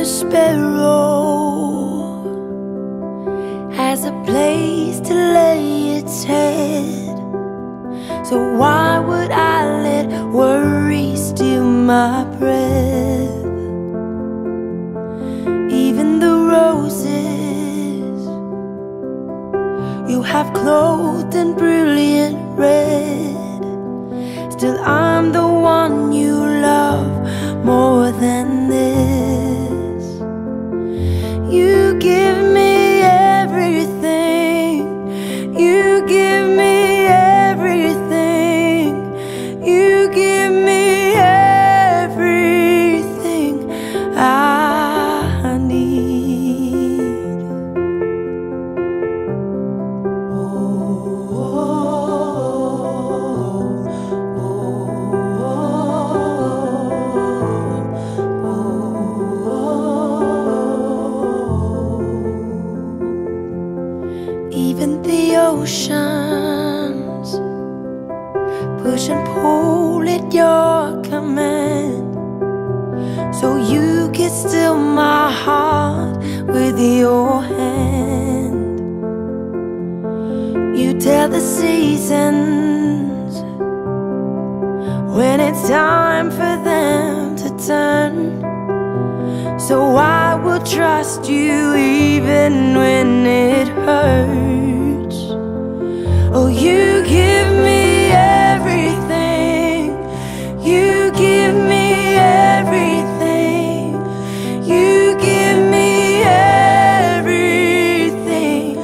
sparrow has a place to lay its head. So why would I let worry steal my breath? Even the roses you have clothed in brilliant red, still I'm the one you love more than this. You give me everything, you give me everything, you give me everything I need. Even the oceans push and pull at your command, so you can still my heart with your hand. You tell the seasons when it's time for them to turn, so I will trust you even when it hurts. Oh, you give me everything, you give me everything, you give me everything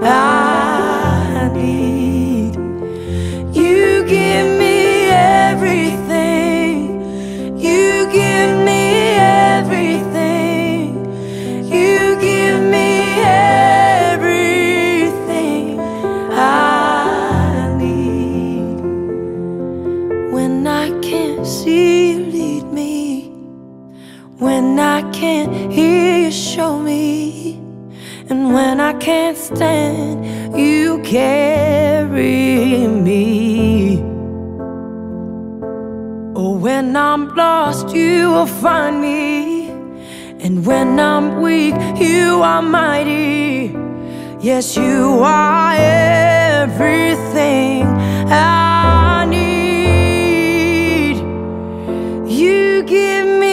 I need. You give me everything, you give me everything, you give me everything I need. When I can't see you, lead me. When I can't hear you, show me. And when I can't stand, you carry me. Oh, when I'm lost, you will find me. And when I'm weak, you are mighty. Yes, you are everything I need. You give me